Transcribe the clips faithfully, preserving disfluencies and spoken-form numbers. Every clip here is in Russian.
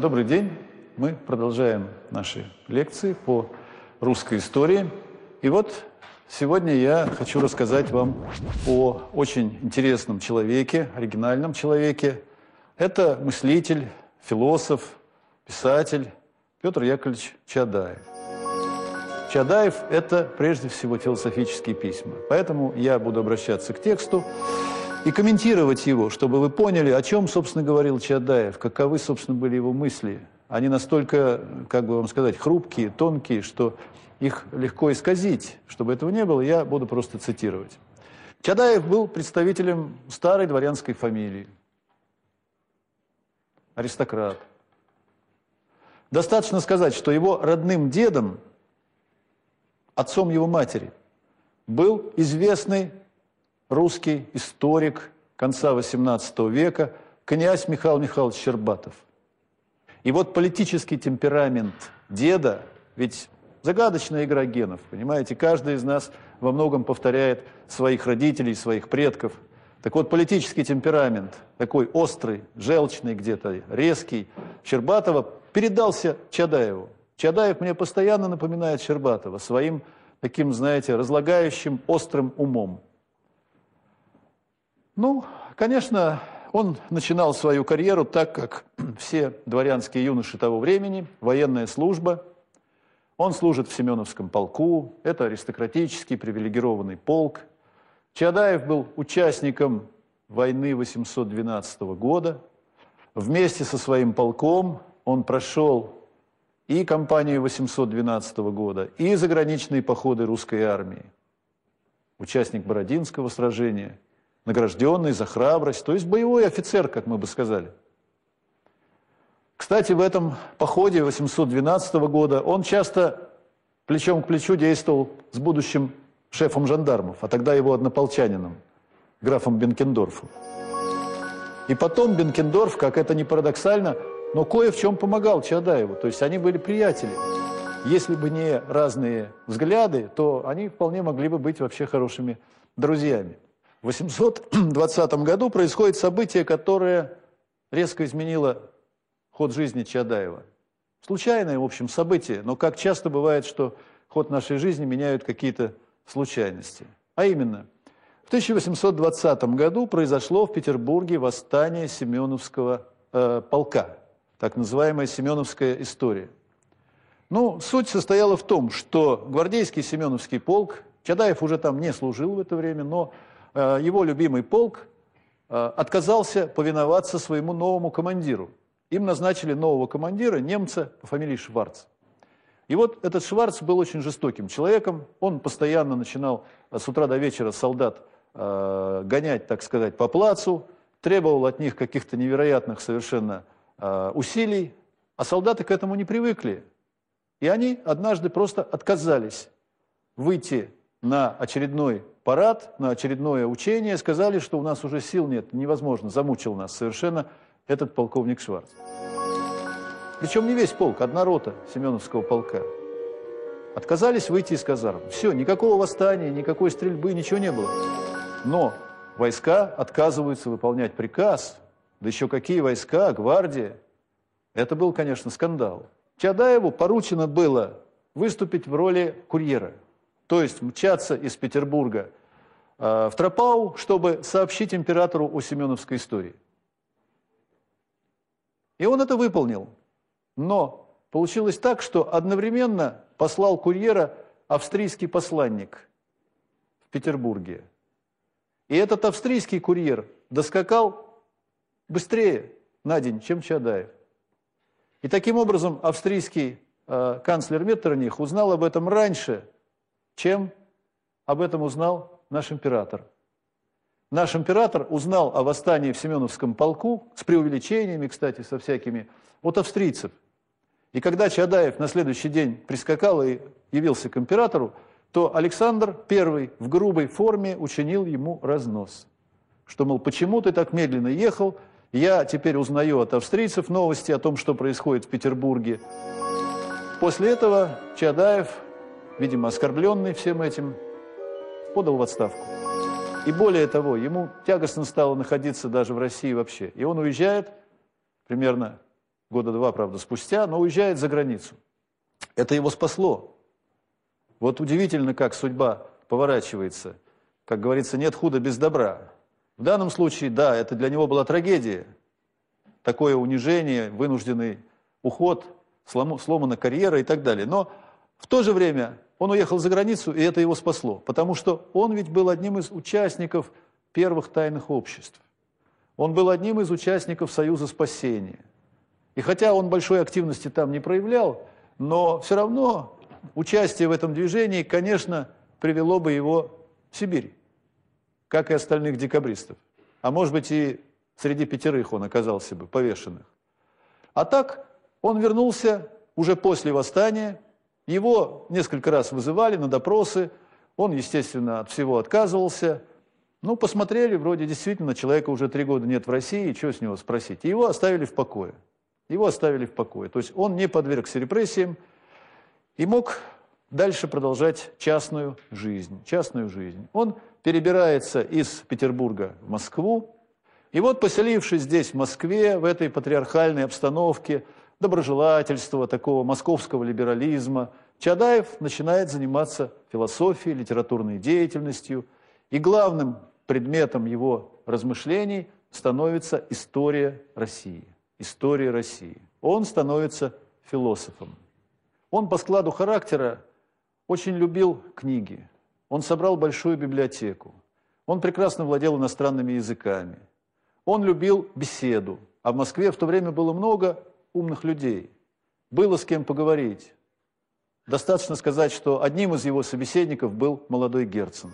Добрый день. Мы продолжаем наши лекции по русской истории. И вот сегодня я хочу рассказать вам о очень интересном человеке, оригинальном человеке. Это мыслитель, философ, писатель Петр Яковлевич Чаадаев. Чаадаев – это прежде всего философические письма. Поэтому я буду обращаться к тексту и комментировать его, чтобы вы поняли, о чем, собственно, говорил Чаадаев, каковы, собственно, были его мысли. Они настолько, как бы вам сказать, хрупкие, тонкие, что их легко исказить. Чтобы этого не было, я буду просто цитировать. Чаадаев был представителем старой дворянской фамилии, аристократ. Достаточно сказать, что его родным дедом, отцом его матери, был известный русский историк конца восемнадцатого века, князь Михаил Михайлович Щербатов. И вот политический темперамент деда, ведь загадочная игра генов, понимаете, каждый из нас во многом повторяет своих родителей, своих предков. Так вот, политический темперамент, такой острый, желчный где-то, резкий, Щербатова передался Чаадаеву. Чаадаев мне постоянно напоминает Щербатова своим таким, знаете, разлагающим, острым умом. Ну, конечно, он начинал свою карьеру так, как все дворянские юноши того времени, военная служба. Он служит в Семеновском полку, это аристократический привилегированный полк. Чаадаев был участником войны восемьсот двенадцатого года. Вместе со своим полком он прошел и кампанию восемьсот двенадцатого года, и заграничные походы русской армии. Участник Бородинского сражения, награжденный за храбрость, то есть боевой офицер, как мы бы сказали. Кстати, в этом походе восемьсот двенадцатого года он часто плечом к плечу действовал с будущим шефом жандармов, а тогда его однополчанином, графом Бенкендорфом. И потом Бенкендорф, как это ни парадоксально, но кое в чем помогал Чаадаеву, то есть они были приятели. Если бы не разные взгляды, то они вполне могли бы быть вообще хорошими друзьями. В восемьсот двадцатом году происходит событие, которое резко изменило ход жизни Чаадаева. Случайное, в общем, событие, но как часто бывает, что ход нашей жизни меняют какие-то случайности. А именно, в тысяча восемьсот двадцатом году произошло в Петербурге восстание Семеновского э, полка. Так называемая Семеновская история. Ну, суть состояла в том, что гвардейский Семеновский полк, Чаадаев уже там не служил в это время, но э, его любимый полк э, отказался повиноваться своему новому командиру. Им назначили нового командира, немца по фамилии Шварц. И вот этот Шварц был очень жестоким человеком, он постоянно начинал с утра до вечера солдат э, гонять, так сказать, по плацу, требовал от них каких-то невероятных совершенно усилий, а солдаты к этому не привыкли. И они однажды просто отказались выйти на очередной парад, на очередное учение, сказали, что у нас уже сил нет, невозможно, замучил нас совершенно этот полковник Шварц. Причем не весь полк, одна рота Семеновского полка. Отказались выйти из казарм. Все, никакого восстания, никакой стрельбы, ничего не было. Но войска отказываются выполнять приказ. Да еще какие войска, гвардия. Это был, конечно, скандал. Чаадаеву поручено было выступить в роли курьера. То есть мчаться из Петербурга э, в Тропау, чтобы сообщить императору о Семеновской истории. И он это выполнил. Но получилось так, что одновременно послал курьера австрийский посланник в Петербурге. И этот австрийский курьер доскакал быстрее на день, чем Чаадаев. И таким образом австрийский э, канцлер Меттерних узнал об этом раньше, чем об этом узнал наш император. Наш император узнал о восстании в Семеновском полку, с преувеличениями, кстати, со всякими, от австрийцев. И когда Чаадаев на следующий день прискакал и явился к императору, то Александр Первый в грубой форме учинил ему разнос. Что, мол, почему ты так медленно ехал? Я теперь узнаю от австрийцев новости о том, что происходит в Петербурге. После этого Чаадаев, видимо, оскорбленный всем этим, подал в отставку. И более того, ему тягостно стало находиться даже в России вообще. И он уезжает примерно года два, правда, спустя, но уезжает за границу. Это его спасло. Вот удивительно, как судьба поворачивается. Как говорится, нет худа без добра. В данном случае, да, это для него была трагедия. Такое унижение, вынужденный уход, сломана карьера и так далее. Но в то же время он уехал за границу, и это его спасло. Потому что он ведь был одним из участников первых тайных обществ. Он был одним из участников Союза спасения. И хотя он большой активности там не проявлял, но все равно участие в этом движении, конечно, привело бы его в Сибирь, как и остальных декабристов. А может быть, и среди пятерых он оказался бы повешенных. А так он вернулся уже после восстания. Его несколько раз вызывали на допросы. Он, естественно, от всего отказывался. Ну, посмотрели, вроде действительно, человека уже три года нет в России, что с него спросить. И его оставили в покое. Его оставили в покое. То есть он не подвергся репрессиям и мог дальше продолжать частную жизнь. Частную жизнь. Он перебирается из Петербурга в Москву. И вот, поселившись здесь, в Москве, в этой патриархальной обстановке, доброжелательства, такого московского либерализма, Чаадаев начинает заниматься философией, литературной деятельностью. И главным предметом его размышлений становится история России. История России. Он становится философом. Он по складу характера очень любил книги. Он собрал большую библиотеку. Он прекрасно владел иностранными языками. Он любил беседу. А в Москве в то время было много умных людей. Было с кем поговорить. Достаточно сказать, что одним из его собеседников был молодой Герцен.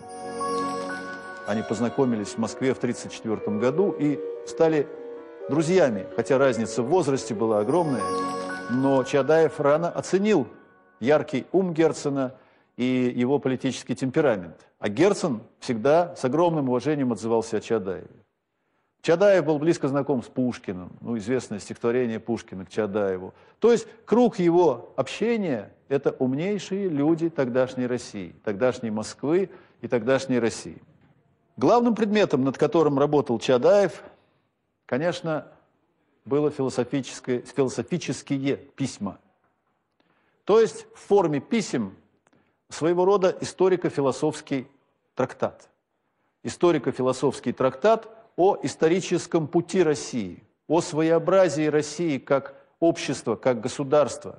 Они познакомились в Москве в тысяча девятьсот тридцать четвёртом году и стали друзьями, хотя разница в возрасте была огромная. Но Чаадаев рано оценил яркий ум Герцена и его политический темперамент. А Герцен всегда с огромным уважением отзывался о Чаадаеве. Чаадаев был близко знаком с Пушкиным, ну, известное стихотворение Пушкина к Чаадаеву. То есть круг его общения – это умнейшие люди тогдашней России, тогдашней Москвы и тогдашней России. Главным предметом, над которым работал Чаадаев, конечно, было философическое, философические письма. То есть в форме писем своего рода историко-философский трактат. Историко-философский трактат о историческом пути России, о своеобразии России как общества, как государства.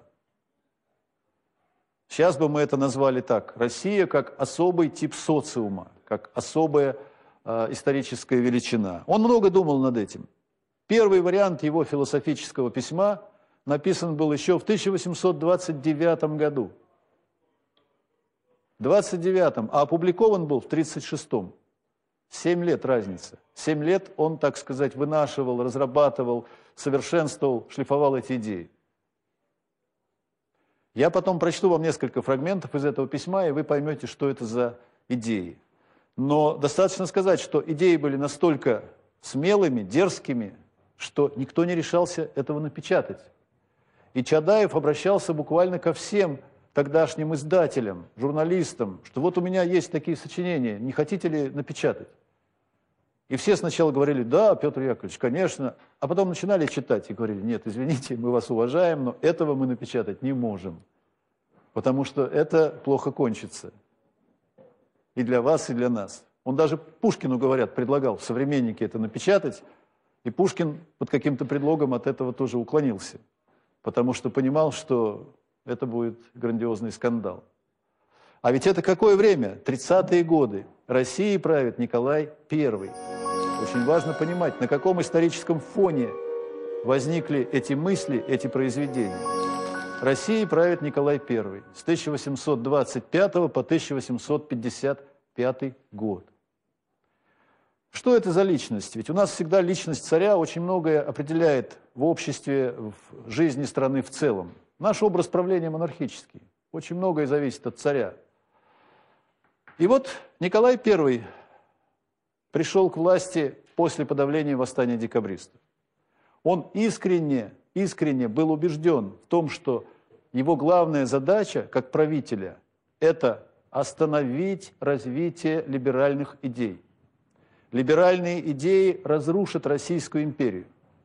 Сейчас бы мы это назвали так: Россия как особый тип социума, как особая э, историческая величина. Он много думал над этим. Первый вариант его философического письма написан был еще в тысяча восемьсот двадцать девятом году. двадцать девятом, а опубликован был в тридцать шестом. Семь лет разница. Семь лет он, так сказать, вынашивал, разрабатывал, совершенствовал, шлифовал эти идеи. Я потом прочту вам несколько фрагментов из этого письма, и вы поймете, что это за идеи. Но достаточно сказать, что идеи были настолько смелыми, дерзкими, что никто не решался этого напечатать. И Чаадаев обращался буквально ко всем тогдашним издателям, журналистам, что вот у меня есть такие сочинения, не хотите ли напечатать? И все сначала говорили: да, Петр Яковлевич, конечно, а потом начинали читать и говорили: нет, извините, мы вас уважаем, но этого мы напечатать не можем, потому что это плохо кончится. И для вас, и для нас. Он даже Пушкину, говорят, предлагал в «Современнике» это напечатать, и Пушкин под каким-то предлогом от этого тоже уклонился, потому что понимал, что это будет грандиозный скандал. А ведь это какое время? тридцатые годы. Россией правит Николай Первый. Очень важно понимать, на каком историческом фоне возникли эти мысли, эти произведения. Россией правит Николай Первый с тысяча восемьсот двадцать пятого по тысяча восемьсот пятьдесят пятый год. Что это за личность? Ведь у нас всегда личность царя очень многое определяет в обществе, в жизни страны в целом. Наш образ правления монархический. Очень многое зависит от царя. И вот Николай Первый пришел к власти после подавления восстания декабристов. Он искренне, искренне был убежден в том, что его главная задача как правителя – это остановить развитие либеральных идей. Либеральные идеи разрушат Российскую империю.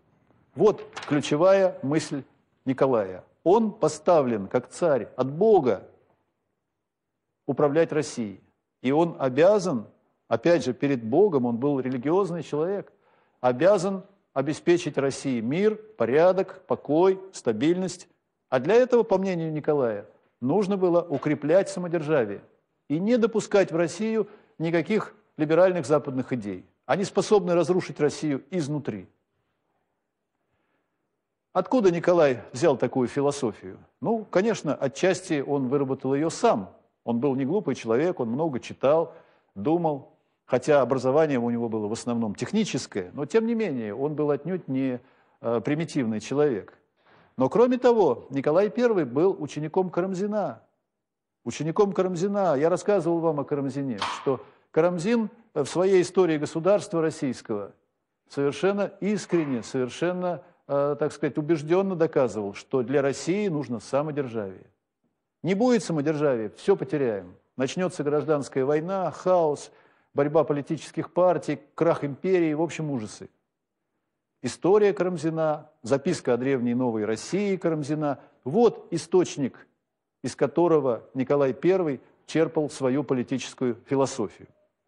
Вот ключевая мысль Николая. Он поставлен как царь от Бога управлять Россией. И он обязан, опять же, перед Богом, он был религиозный человек, обязан обеспечить России мир, порядок, покой, стабильность. А для этого, по мнению Николая, нужно было укреплять самодержавие и не допускать в Россию никаких либеральных западных идей. Они способны разрушить Россию изнутри. Откуда Николай взял такую философию? Ну, конечно, отчасти он выработал ее сам. Он был не глупый человек, он много читал, думал, хотя образование у него было в основном техническое, но тем не менее он был отнюдь не э, примитивный человек. Но кроме того, Николай Первый был учеником Карамзина. Учеником Карамзина. Я рассказывал вам о Карамзине, что Карамзин в своей истории государства российского совершенно искренне, совершенно, э, так сказать, убежденно доказывал, что для России нужно самодержавие. Не будет самодержавия, все потеряем. Начнется гражданская война, хаос, борьба политических партий, крах империи, в общем, ужасы. История Карамзина, записка о древней новой России Карамзина – вот источник, из которого Николай Первый черпал свою политическую философию.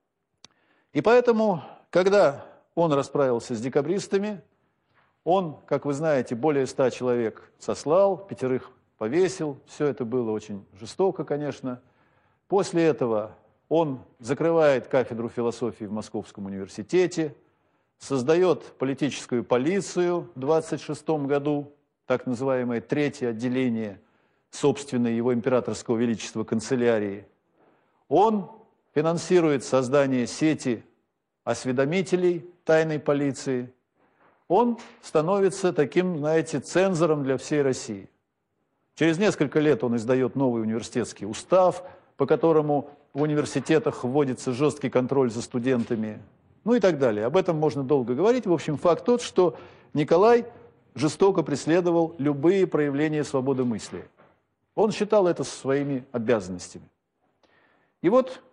И поэтому, когда он расправился с декабристами, он, как вы знаете, более ста человек сослал, пятерых повесил. Все это было очень жестоко, конечно. После этого он закрывает кафедру философии в Московском университете, создает политическую полицию в двадцать шестом году, так называемое третье отделение собственной его императорского величества канцелярии. Он финансирует создание сети осведомителей тайной полиции. Он становится таким, знаете, цензором для всей России. Через несколько лет он издает новый университетский устав, по которому в университетах вводится жесткий контроль за студентами, ну и так далее. Об этом можно долго говорить. В общем, факт тот, что Николай жестоко преследовал любые проявления свободы мысли. Он считал это своими обязанностями. И вот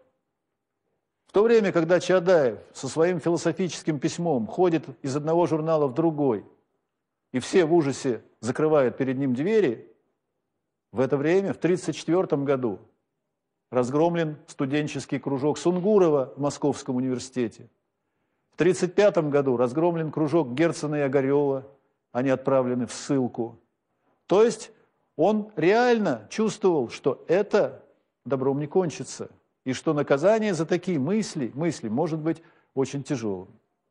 в то время, когда Чаадаев со своим философическим письмом ходит из одного журнала в другой, и все в ужасе закрывают перед ним двери, в это время, в тысяча девятьсот тридцать четвёртом году, разгромлен студенческий кружок Сунгурова в Московском университете. В тысяча девятьсот тридцать пятом году разгромлен кружок Герцена и Огарева, они отправлены в ссылку. То есть он реально чувствовал, что это добром не кончится, и что наказание за такие мысли, мысли может быть очень тяжелым.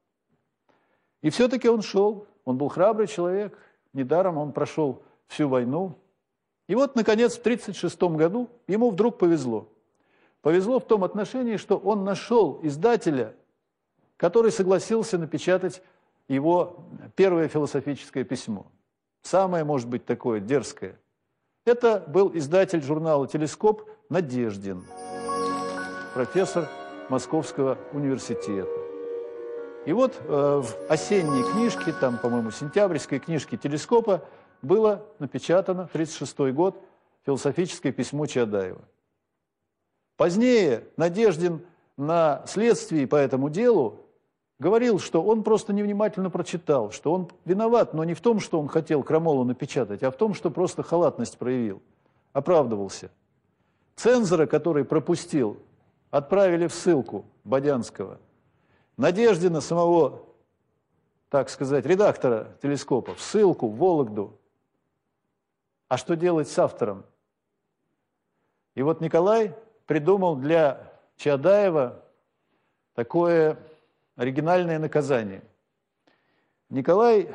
И все-таки он шел, он был храбрый человек, недаром он прошел всю войну. И вот, наконец, в тысяча девятьсот тридцать шестом году ему вдруг повезло. Повезло в том отношении, что он нашел издателя, который согласился напечатать его первое философическое письмо. Самое, может быть, такое дерзкое. Это был издатель журнала «Телескоп» Надеждин, профессор Московского университета. И вот э, в осенней книжке, там, по-моему, сентябрьской книжке «Телескопа» было напечатано, тридцать шестой год, философическое письмо Чаадаева. Позднее Надеждин на следствии по этому делу говорил, что он просто невнимательно прочитал, что он виноват, но не в том, что он хотел крамолу напечатать, а в том, что просто халатность проявил, оправдывался. Цензора, который пропустил, отправили в ссылку Бодянского. Надеждина, самого, так сказать, редактора «Телескопа», в ссылку, в Вологду. А что делать с автором? И вот Николай придумал для Чаадаева такое оригинальное наказание. Николай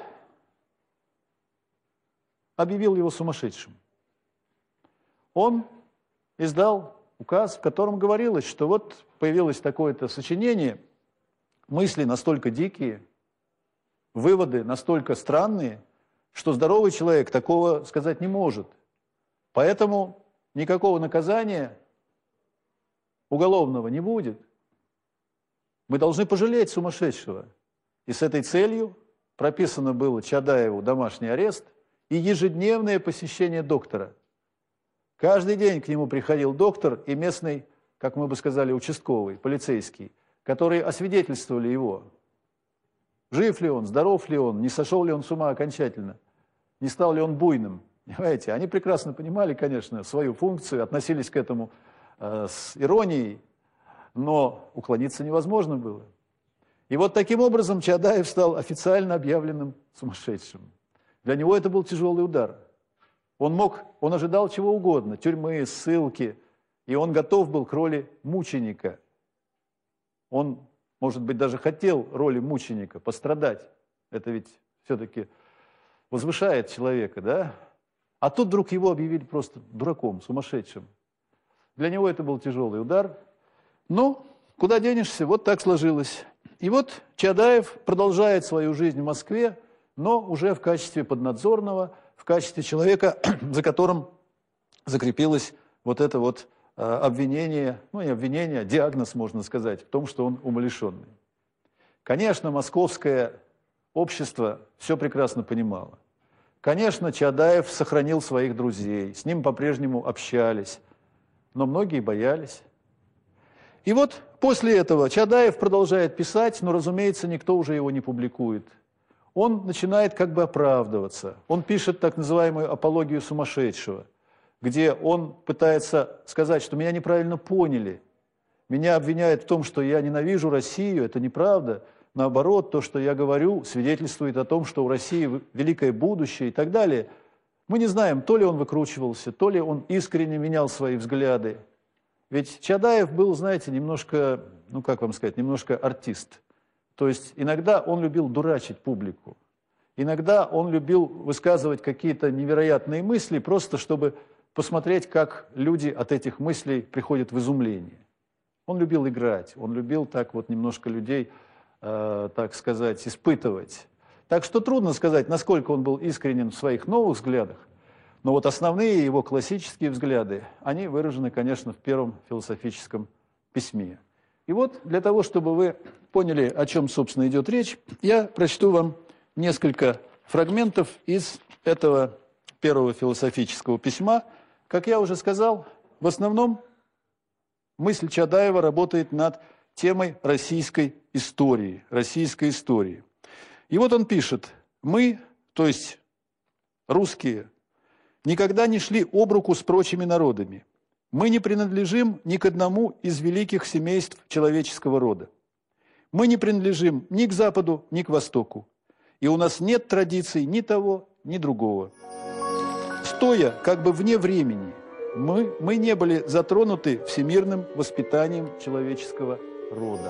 объявил его сумасшедшим. Он издал указ, в котором говорилось, что вот появилось такое-то сочинение, мысли настолько дикие, выводы настолько странные, что здоровый человек такого сказать не может. Поэтому никакого наказания уголовного не будет. Мы должны пожалеть сумасшедшего. И с этой целью прописано было Чаадаеву домашний арест и ежедневное посещение доктора. Каждый день к нему приходил доктор и местный, как мы бы сказали, участковый, полицейский, которые освидетельствовали его. Жив ли он, здоров ли он, не сошел ли он с ума окончательно, не стал ли он буйным. Понимаете? Они прекрасно понимали, конечно, свою функцию, относились к этому э, с иронией, но уклониться невозможно было. И вот таким образом Чаадаев стал официально объявленным сумасшедшим. Для него это был тяжелый удар. Он мог, он ожидал чего угодно, тюрьмы, ссылки, и он готов был к роли мученика. Он, может быть, даже хотел роли мученика, пострадать. Это ведь все-таки возвышает человека, да? А тут вдруг его объявили просто дураком, сумасшедшим. Для него это был тяжелый удар. Но куда денешься, вот так сложилось. И вот Чаадаев продолжает свою жизнь в Москве, но уже в качестве поднадзорного, в качестве человека, за которым закрепилось вот это вот э, обвинение, ну не обвинение, а диагноз, можно сказать, в том, что он умалишенный. Конечно, московское общество все прекрасно понимало. Конечно, Чаадаев сохранил своих друзей, с ним по-прежнему общались, но многие боялись. И вот после этого Чаадаев продолжает писать, но, разумеется, никто уже его не публикует. Он начинает как бы оправдываться. Он пишет так называемую апологию сумасшедшего, где он пытается сказать, что меня неправильно поняли. Меня обвиняют в том, что я ненавижу Россию, это неправда. Наоборот, то, что я говорю, свидетельствует о том, что у России великое будущее и так далее. Мы не знаем, то ли он выкручивался, то ли он искренне менял свои взгляды. Ведь Чаадаев был, знаете, немножко, ну как вам сказать, немножко артист. То есть иногда он любил дурачить публику. Иногда он любил высказывать какие-то невероятные мысли, просто чтобы посмотреть, как люди от этих мыслей приходят в изумление. Он любил играть, он любил так вот немножко людей, э, так сказать, испытывать. Так что трудно сказать, насколько он был искренен в своих новых взглядах. Но вот основные его классические взгляды, они выражены, конечно, в первом философическом письме. И вот для того, чтобы вы поняли, о чем, собственно, идет речь, я прочту вам несколько фрагментов из этого первого философического письма. Как я уже сказал, в основном мысль Чаадаева работает над темой российской истории, российской истории. И вот он пишет: «Мы, то есть русские, никогда не шли об руку с прочими народами. Мы не принадлежим ни к одному из великих семейств человеческого рода. Мы не принадлежим ни к Западу, ни к Востоку. И у нас нет традиций ни того, ни другого. Стоя как бы вне времени, мы, мы не были затронуты всемирным воспитанием человеческого рода».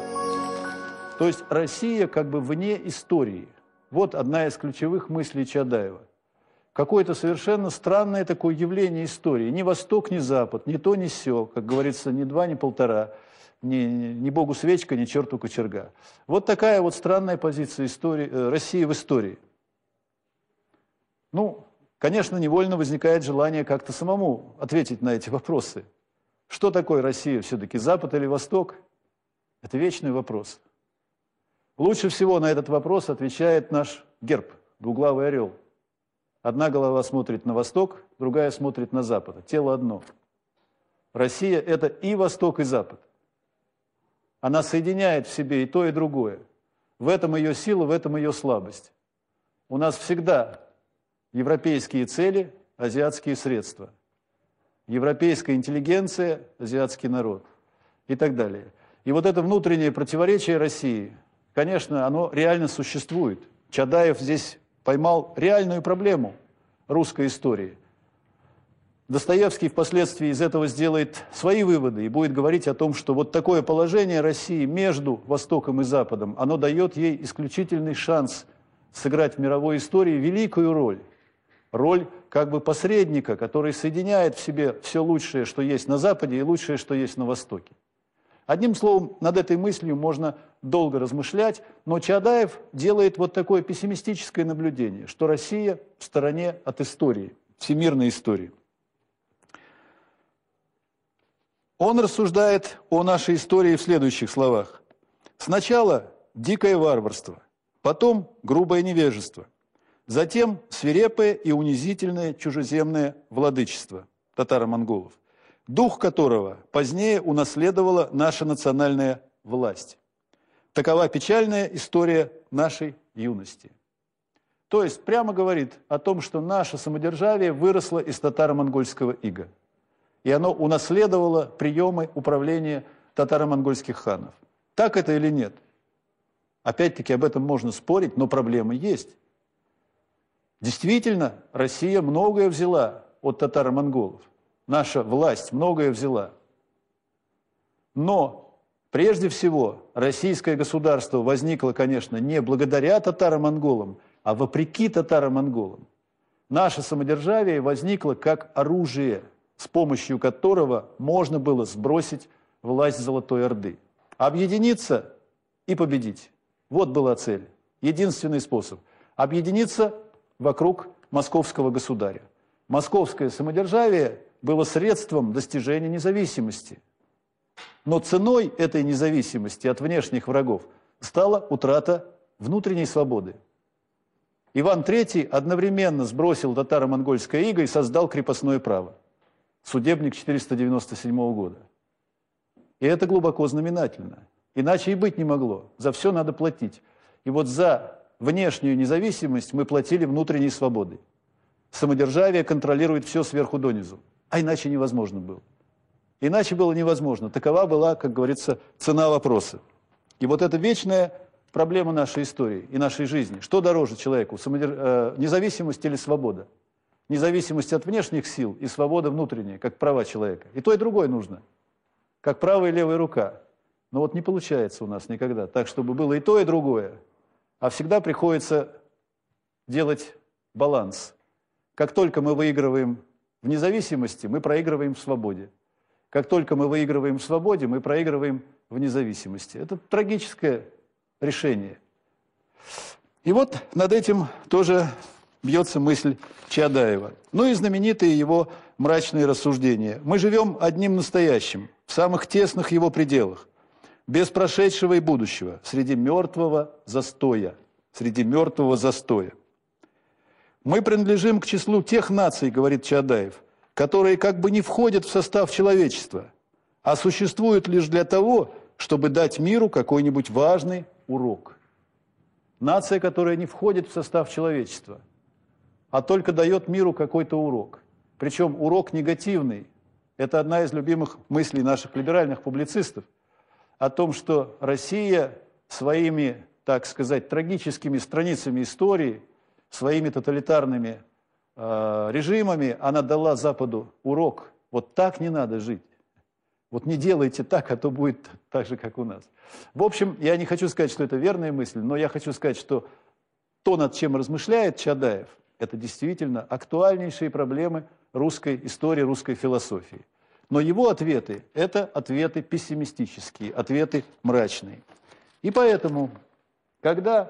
То есть Россия как бы вне истории. Вот одна из ключевых мыслей Чаадаева. Какое-то совершенно странное такое явление истории. Ни Восток, ни Запад, ни то, ни сё, как говорится, ни два, ни полтора, ни, ни Богу свечка, ни черту кочерга. Вот такая вот странная позиция истории, э, России в истории. Ну, конечно, невольно возникает желание как-то самому ответить на эти вопросы. Что такое Россия все-таки, Запад или Восток? Это вечный вопрос. Лучше всего на этот вопрос отвечает наш герб, двуглавый орел. Одна голова смотрит на восток, другая смотрит на запад. Тело одно. Россия – это и восток, и запад. Она соединяет в себе и то, и другое. В этом ее сила, в этом ее слабость. У нас всегда европейские цели, азиатские средства. Европейская интеллигенция, азиатский народ. И так далее. И вот это внутреннее противоречие России, конечно, оно реально существует. Чаадаев здесь поймал реальную проблему русской истории. Достоевский впоследствии из этого сделает свои выводы и будет говорить о том, что вот такое положение России между Востоком и Западом, оно дает ей исключительный шанс сыграть в мировой истории великую роль. Роль как бы посредника, который соединяет в себе все лучшее, что есть на Западе, и лучшее, что есть на Востоке. Одним словом, над этой мыслью можно долго размышлять, но Чаадаев делает вот такое пессимистическое наблюдение, что Россия в стороне от истории, всемирной истории. Он рассуждает о нашей истории в следующих словах. Сначала дикое варварство, потом грубое невежество, затем свирепое и унизительное чужеземное владычество татаро-монголов, дух которого позднее унаследовала наша национальная власть. Такова печальная история нашей юности. То есть прямо говорит о том, что наше самодержавие выросло из татаро-монгольского ига. И оно унаследовало приемы управления татаро-монгольских ханов. Так это или нет? Опять-таки об этом можно спорить, но проблемы есть. Действительно, Россия многое взяла от татаро-монголов. Наша власть многое взяла. Но прежде всего российское государство возникло, конечно, не благодаря татаро-монголам, а вопреки татаро-монголам. Наше самодержавие возникло как оружие, с помощью которого можно было сбросить власть Золотой Орды. Объединиться и победить. Вот была цель. Единственный способ. Объединиться вокруг московского государя. Московское самодержавие было средством достижения независимости. Но ценой этой независимости от внешних врагов стала утрата внутренней свободы. Иван Третий одновременно сбросил татаро-монгольское иго и создал крепостное право. Судебник четыреста девяносто седьмого года. И это глубоко знаменательно. Иначе и быть не могло. За все надо платить. И вот за внешнюю независимость мы платили внутренней свободой. Самодержавие контролирует все сверху донизу. А иначе невозможно было. Иначе было невозможно. Такова была, как говорится, цена вопроса. И вот это вечная проблема нашей истории и нашей жизни. Что дороже человеку? Самодерж... э, независимость или свобода? Независимость от внешних сил и свобода внутренняя, как права человека. И то, и другое нужно. Как правая и левая рука. Но вот не получается у нас никогда так, чтобы было и то, и другое. А всегда приходится делать баланс. Как только мы выигрываем в независимости, мы проигрываем в свободе. Как только мы выигрываем в свободе, мы проигрываем в независимости. Это трагическое решение. И вот над этим тоже бьется мысль Чаадаева. Ну и знаменитые его мрачные рассуждения. Мы живем одним настоящим, в самых тесных его пределах, без прошедшего и будущего, среди мертвого застоя. Среди мертвого застоя. Мы принадлежим к числу тех наций, говорит Чаадаев, которые как бы не входят в состав человечества, а существуют лишь для того, чтобы дать миру какой-нибудь важный урок. Нация, которая не входит в состав человечества, а только дает миру какой-то урок. Причем урок негативный. Это одна из любимых мыслей наших либеральных публицистов о том, что Россия своими, так сказать, трагическими страницами истории, своими тоталитарными э, режимами, она дала Западу урок. Вот так не надо жить. Вот не делайте так, а то будет так же, как у нас. В общем, я не хочу сказать, что это верная мысль, но я хочу сказать, что то, над чем размышляет Чаадаев, это действительно актуальнейшие проблемы русской истории, русской философии. Но его ответы – это ответы пессимистические, ответы мрачные. И поэтому, когда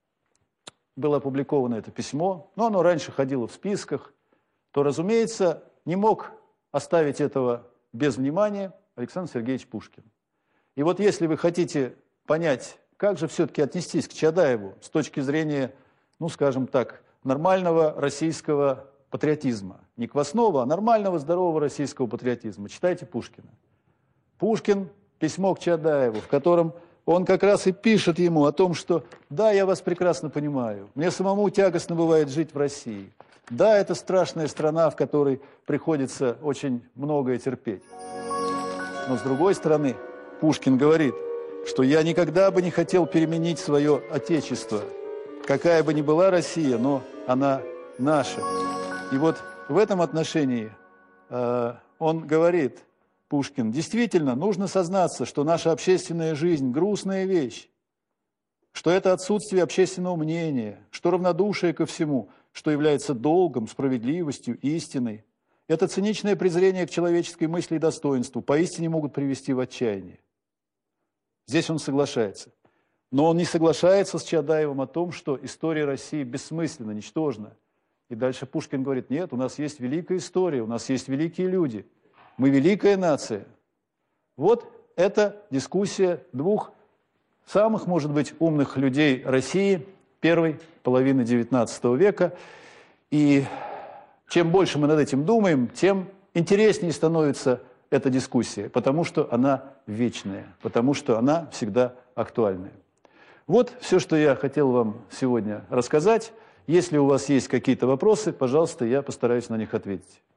было опубликовано это письмо, но оно раньше ходило в списках, то, разумеется, не мог оставить этого без внимания Александр Сергеевич Пушкин. И вот если вы хотите понять, как же все-таки отнестись к Чаадаеву с точки зрения, ну, скажем так, нормального российского патриотизма, не квасного, а нормального, здорового российского патриотизма, читайте Пушкина. Пушкин, письмо к Чаадаеву, в котором он как раз и пишет ему о том, что да, я вас прекрасно понимаю, мне самому тягостно бывает жить в России. Да, это страшная страна, в которой приходится очень многое терпеть. Но с другой стороны, Пушкин говорит, что я никогда бы не хотел переменить свое отечество. Какая бы ни была Россия, но она наша. И вот в этом отношении э, он говорит, Пушкин, действительно, нужно сознаться, что наша общественная жизнь – грустная вещь, что это отсутствие общественного мнения, что равнодушие ко всему, что является долгом, справедливостью, истиной, это циничное презрение к человеческой мысли и достоинству поистине могут привести в отчаяние. Здесь он соглашается. Но он не соглашается с Чаадаевым о том, что история России бессмысленна, ничтожна. И дальше Пушкин говорит, нет, у нас есть великая история, у нас есть великие люди. Мы великая нация. Вот это дискуссия двух самых, может быть, умных людей России первой половины девятнадцатого века. И чем больше мы над этим думаем, тем интереснее становится эта дискуссия, потому что она вечная, потому что она всегда актуальная. Вот все, что я хотел вам сегодня рассказать. Если у вас есть какие-то вопросы, пожалуйста, я постараюсь на них ответить.